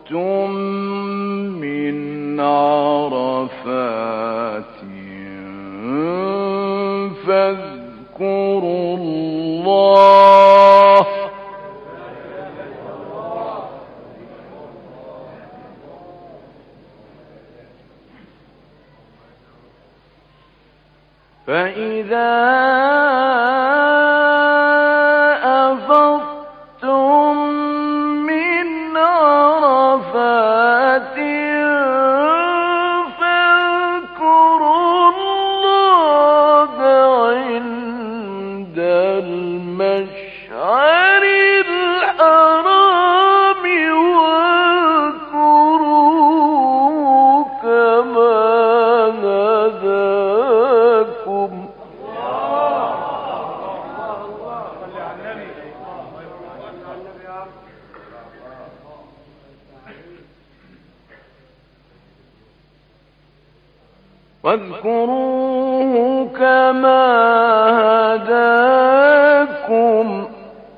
من عرفات فاذكروا الله فإذا أفضتم من عرفات فاذكروا الله عند المشعر الحرام واذكروه كما هداكم واذكروه كما هداكم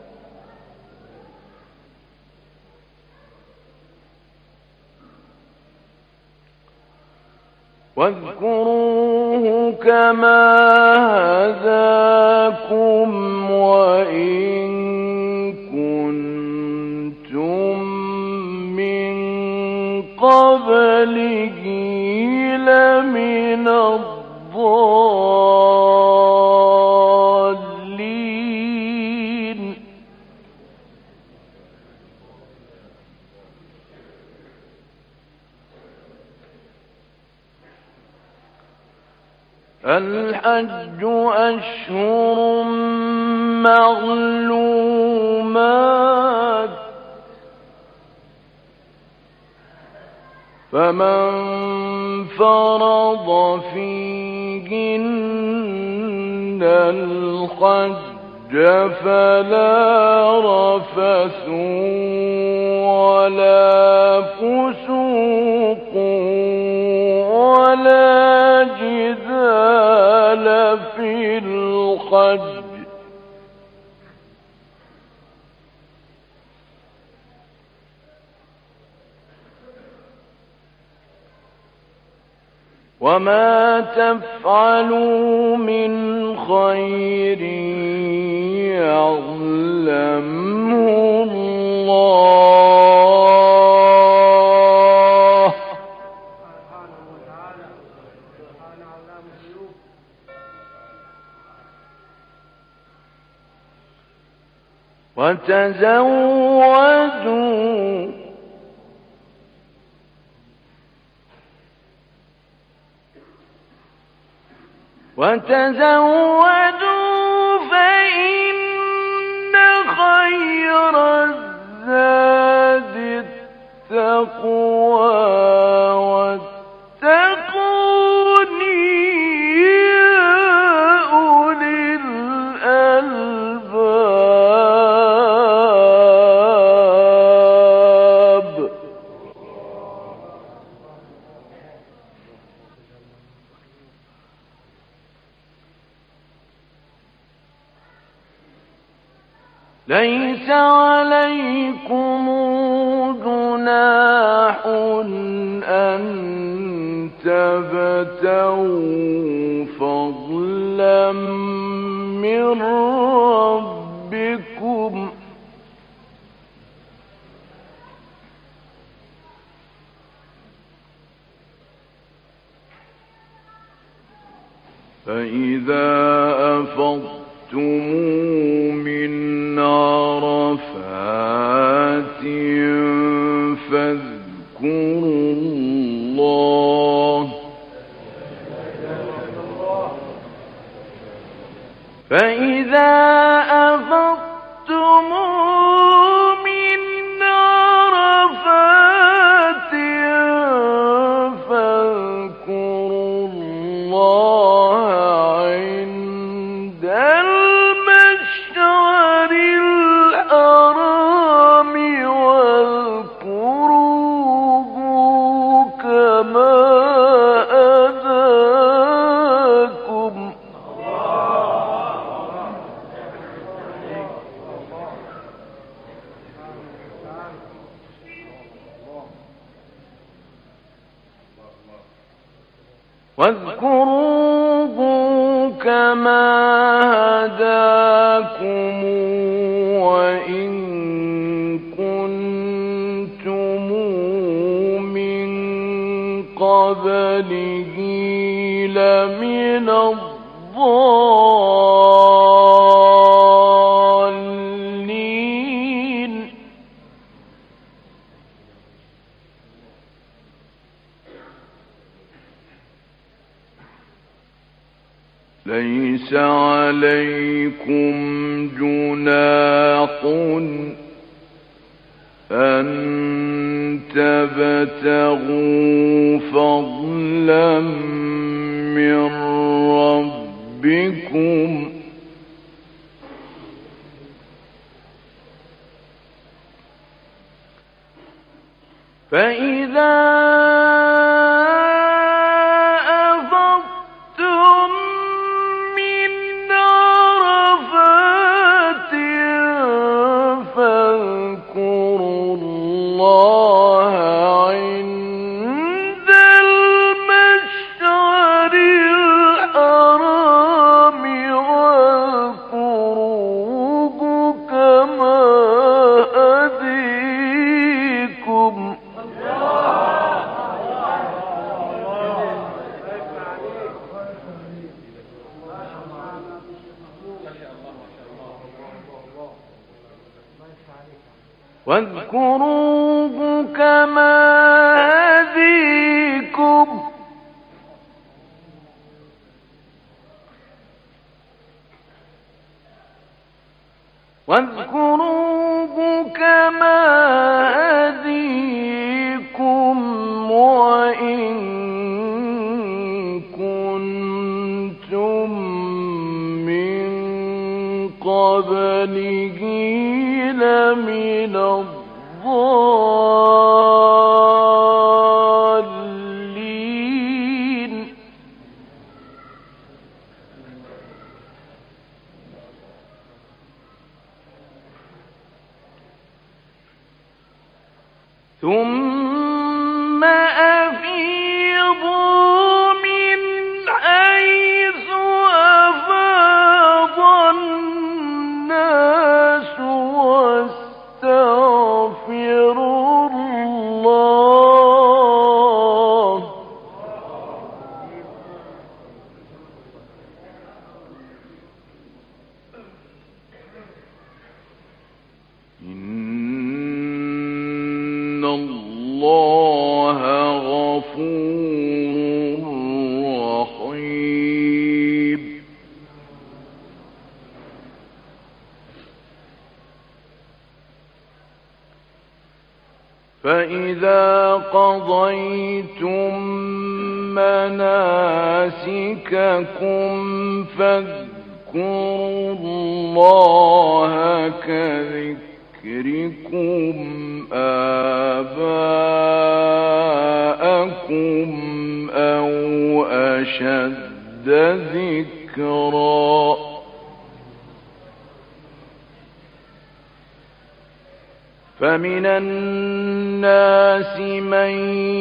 وإن كنتم من قبله لمن الضالين الحج أشهر معلومات فمن فرض فيهن الحج فلا رفث ولا فسوق ولا جدال في الحج وما تفعلوا من خير يعلمه الله وتزودوا فإن خير الزاد التقوى واتقوني يا أولي الألباب ليس عليكم جناح أن تبتغوا فضلا من ربكم فإذا أفضتم من عرفات فاذكروا الله فإذا أفضتم من عرفات فاذكروا الله عند المشعر الحرام واذكروه واذكروه كما هداكم وإن كنتم من قبله لمن الضالين. ليس عليكم جناح أن تبتغوا فضلا من ربكم فإذا أفضتم من عرفات فاذكروا الله عند المشعر الحرام واذكروه كما هديكم. واذكروه كما هديكم واذكروه كما هديكم وإن كنتم من قبله لمن الضالين. ثم أفيضوا من حيث أفاض الناس واستغفروا الله إن الله غفور رحيم. فإذا قضيتم مناسككم فاذكروا الله كذكركم آباءكم أو أشد ذكرا فمن الناس من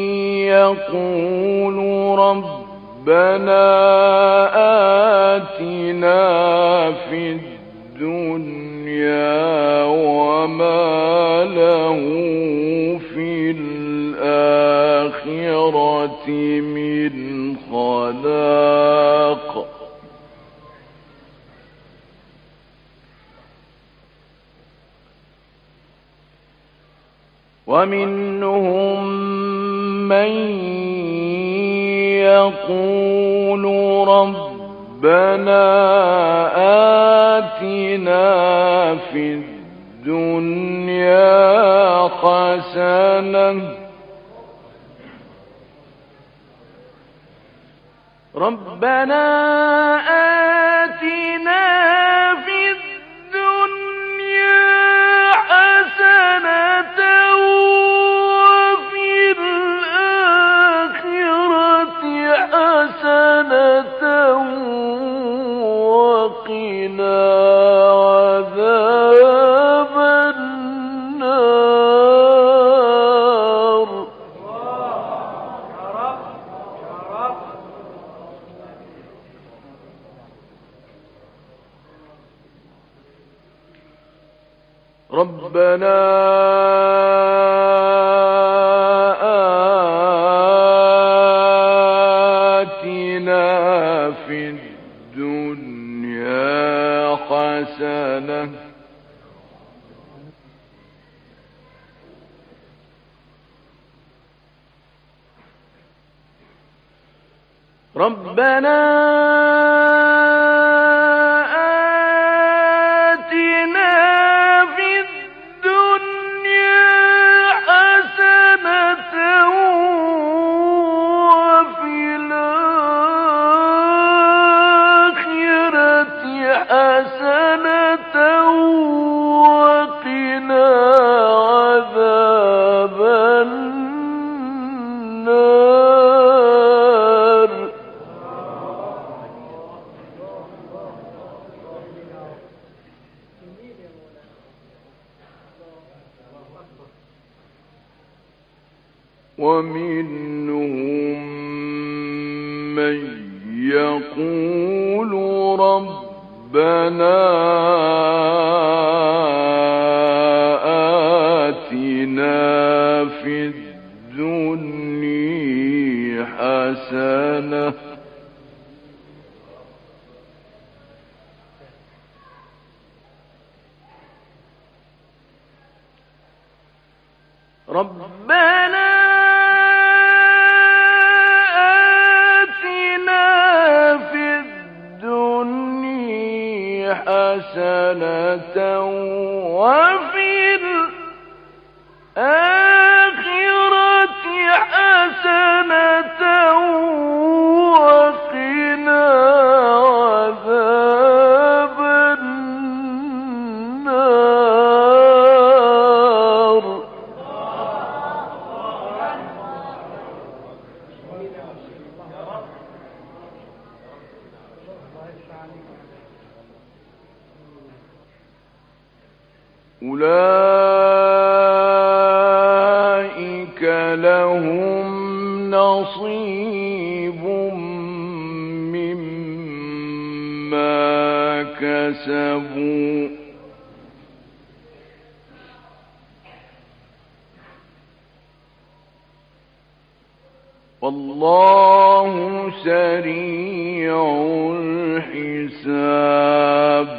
يقول ربنا آتنا في الدنيا وما له في الآخرة من خلاق ومنهم من يقول ربنا آتنا في الدنيا حسنة ربنا آتنا في الدنيا حسنة وفي الآخرة حسنة وقنا عذاب النار. ربنا آتنا في الدنيا حسنة ربنا آتنا في الدنيا حسنة وفي الآخرة حسنة وقنا عذاب النار ومنهم من يقول ربنا آتنا في الدنيا حسنة ربنا حسنة وفي الآخرة حسنة وقنا عذاب النار أولئك لهم نصيب مما كسبوا والله سريع الحساب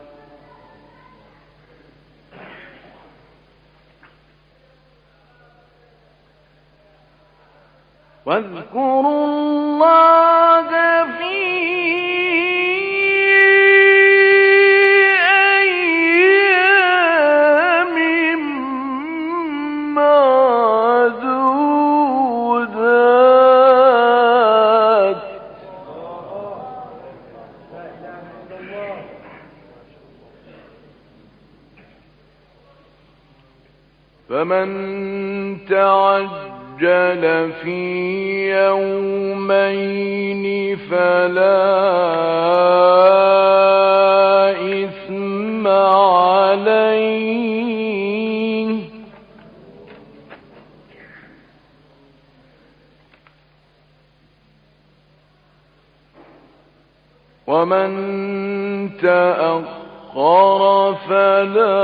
واذكروا الله في أيام معدودات فمن تعجل في يومين فلا إثم عليه ومن تأخر فلا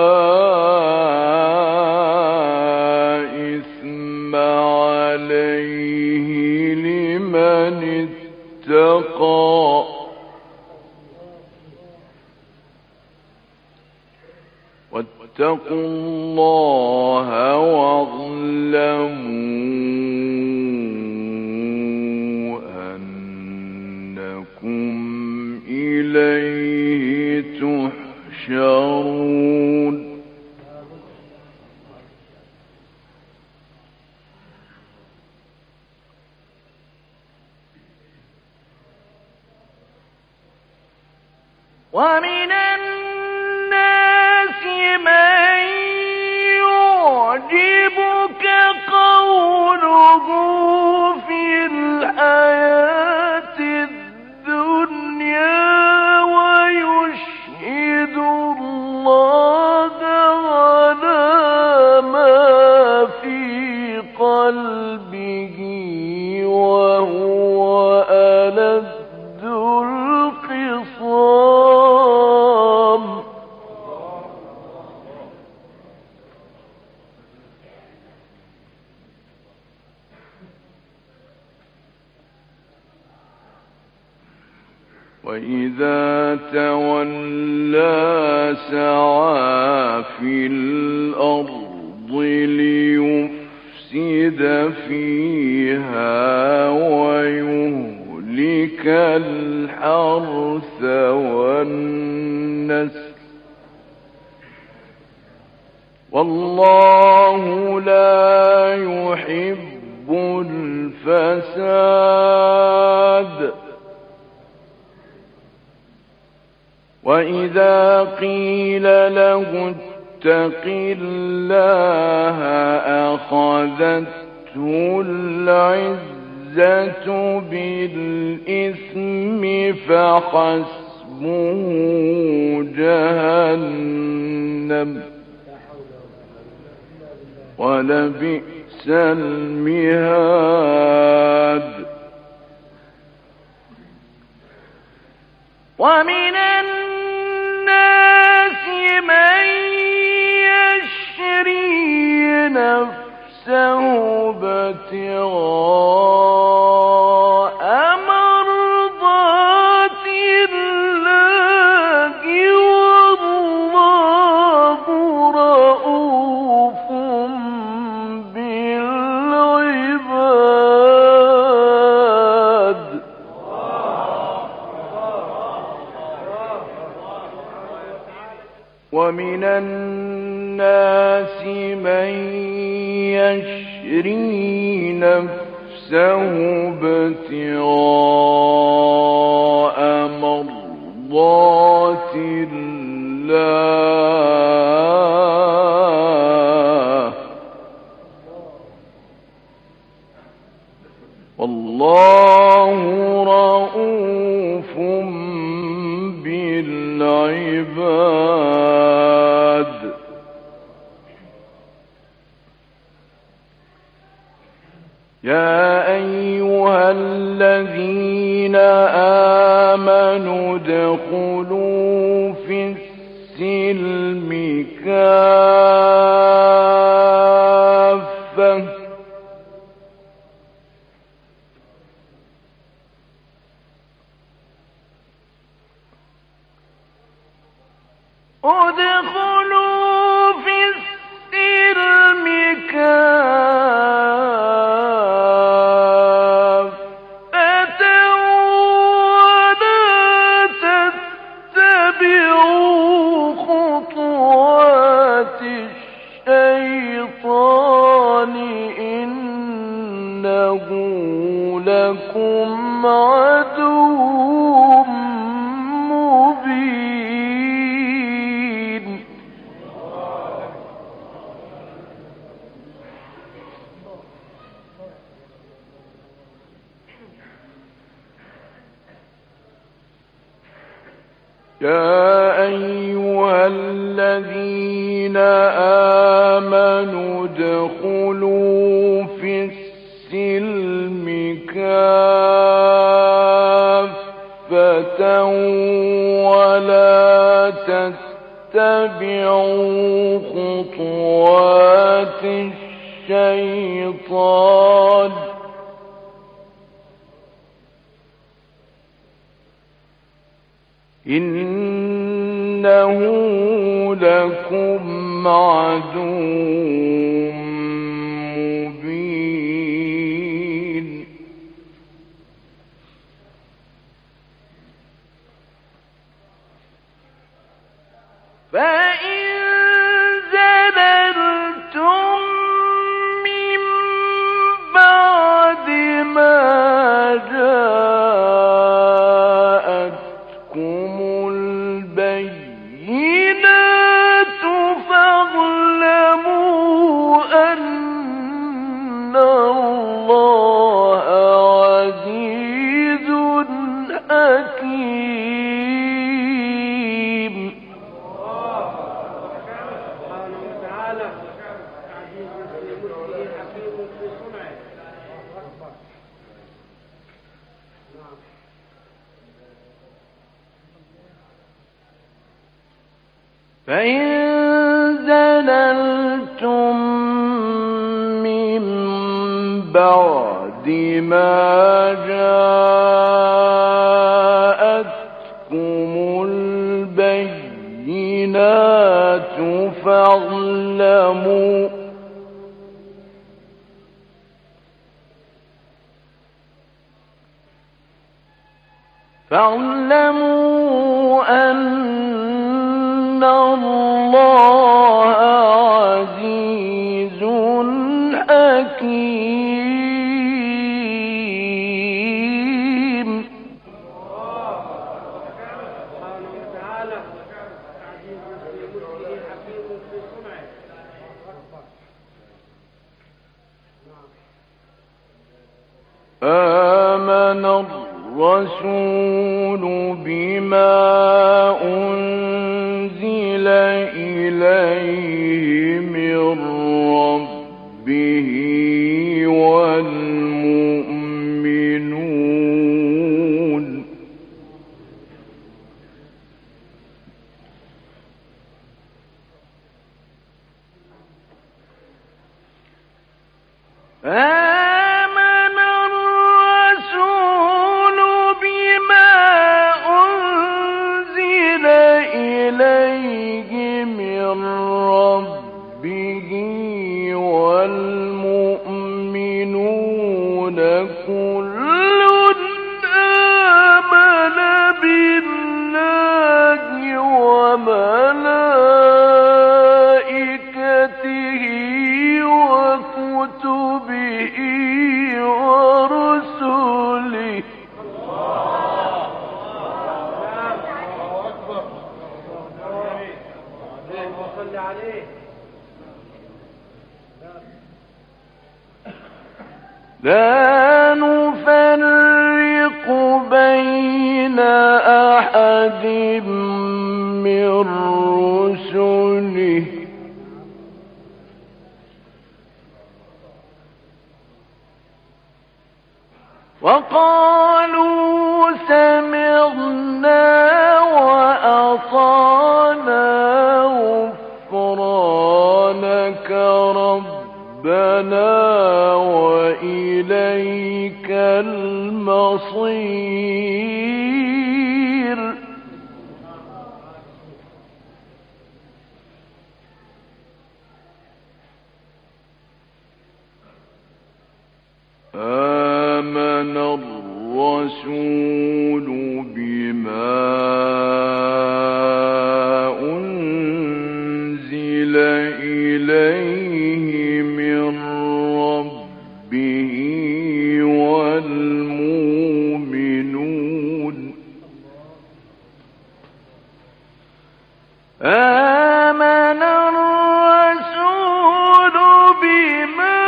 إثم عليه لمن اتقى واتقوا الله واعلموا أنكم إليه تحشرون ومن الناس من يعجبك قوله في الحياة الدنيا ويشهد الله على ما في قلبه وهو ألد الخصام وإذا تولى سعى في الأرض ليفسد فيها ويهلك الحرث والنسل والله لا يحب الفساد. وإذا قيل له اتق الله أخذته العزة بالإثم فحسبه جهنم ولبئس المهاد. ومن الناس من يشري نفسه ابتغاء مرضات الله والله رؤوف بالعباد. ومن الناس من يشري نفسه ابتغاء مرضات الله والله رؤوف بالعباد. يا أيها الذين آمنوا ادخلوا في السلم كافة ادخلوا في السلم كافة ولا تتبعوا خطوات الشيطان إنه لكم عدو مبين. يا أيها الذين آمنوا ادخلوا في السلم كافة ولا تتبعوا خطوات الشيطان إنه لكم عدو مبين. فإن زللتم من بعد ما جاءتكم البينات فاعلموا أن الله عزيز حكيم. فإن زللتم من بعد ما جاءتكم فاعلموا أن الله عزيز حكيم. آمن الرسول بما أنزل إليه من ربه والمؤمنون لا نفرق بين أحد من رسله وقالوا سمعنا وأطعنا غفرانك ربنا وإليك المصير. آمن الرسول بما أنزل إليه من ربه والمؤمنون آمن الرسول بما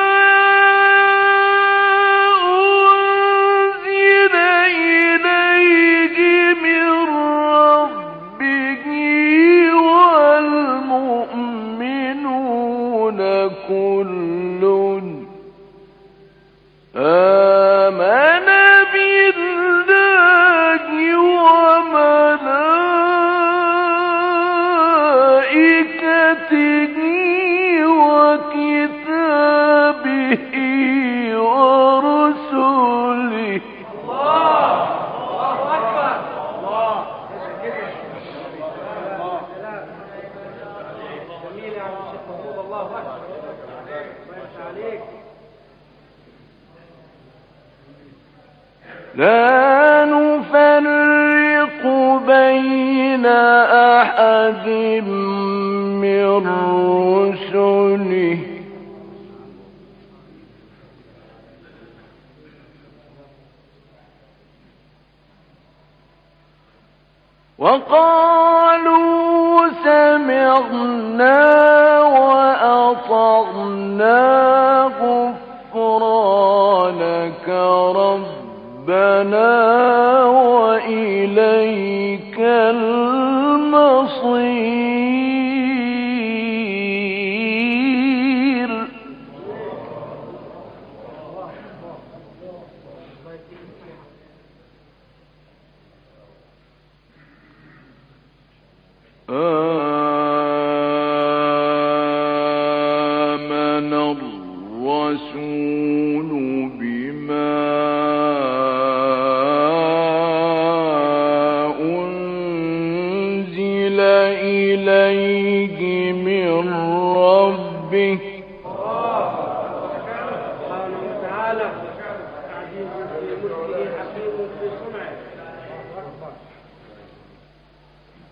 أنزل إليه من ربه والمؤمنون كل آمن بالله وملائكته وكتابه ورسله لا نفرق بين أحد من رسله وقالوا سمعنا وأطعنا غفرانك ربنا وإليك المصير. آمن الرسول بما أنزل إليه من ربه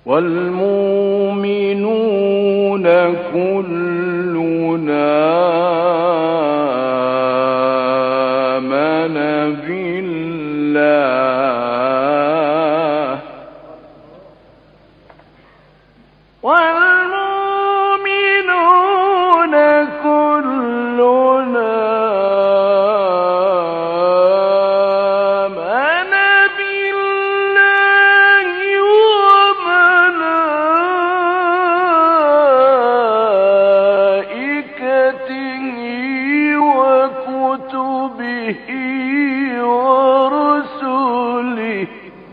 والمؤمنون كلنا آمن بالله والمؤمنون كلنا ورسله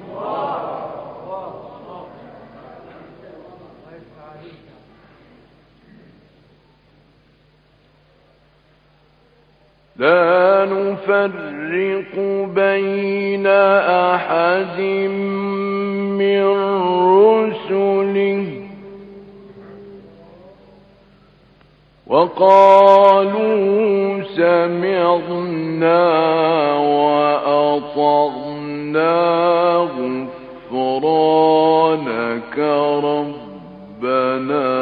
لا نفرق بين أحد من رسله وقالوا سمعنا وأطعنا غفرانك ربنا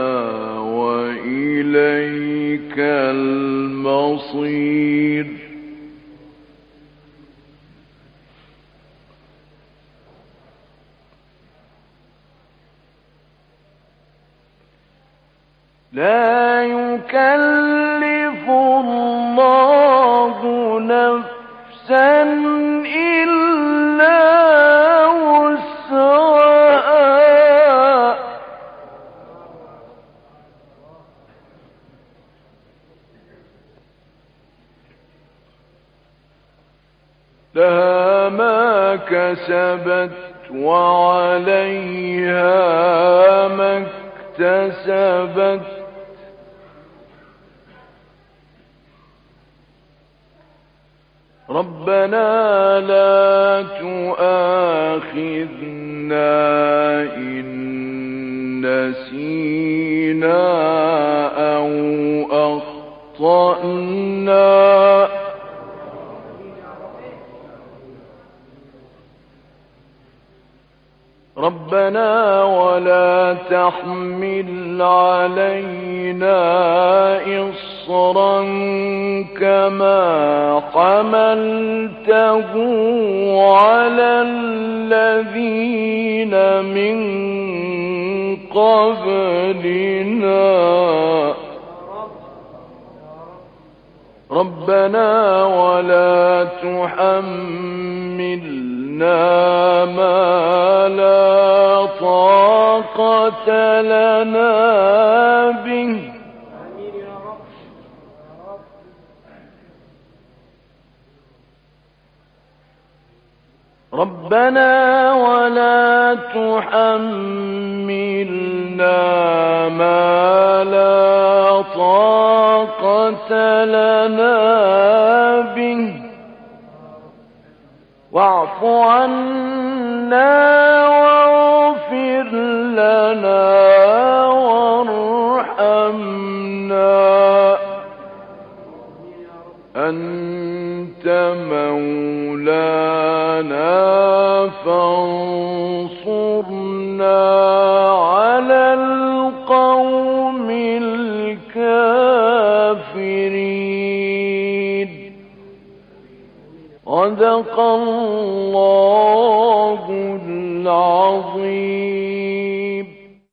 وإليك المصير لا يكلف الله نفسا إلا وسعها لها ما كسبت وعليها ما اكتسبت ربنا لا تؤاخذنا إن نسينا أو أخطأنا ربنا ولا تحمل علينا إصرا كما حملته على الذين من قبلنا ربنا ولا تحملنا ما لا طاقة لنا به ربنا ولا تحملنا ما لا طاقة لنا به واعف عنا واغفر لنا وارحمنا أنت مولانا فانصرنا على القوم الكافرين صدق الله العظیم.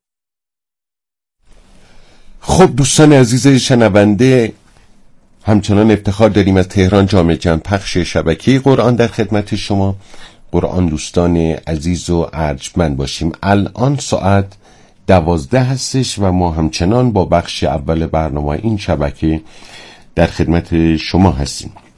خب دوستان عزیز شنونده، همچنان افتخار داریم از تهران جامع جمع پخش شبکه قرآن در خدمت شما قرآن دوستان عزیز و ارجمند باشیم. الان ساعت 12 هستش و ما همچنان با بخش اول برنامه این شبکه در خدمت شما هستیم.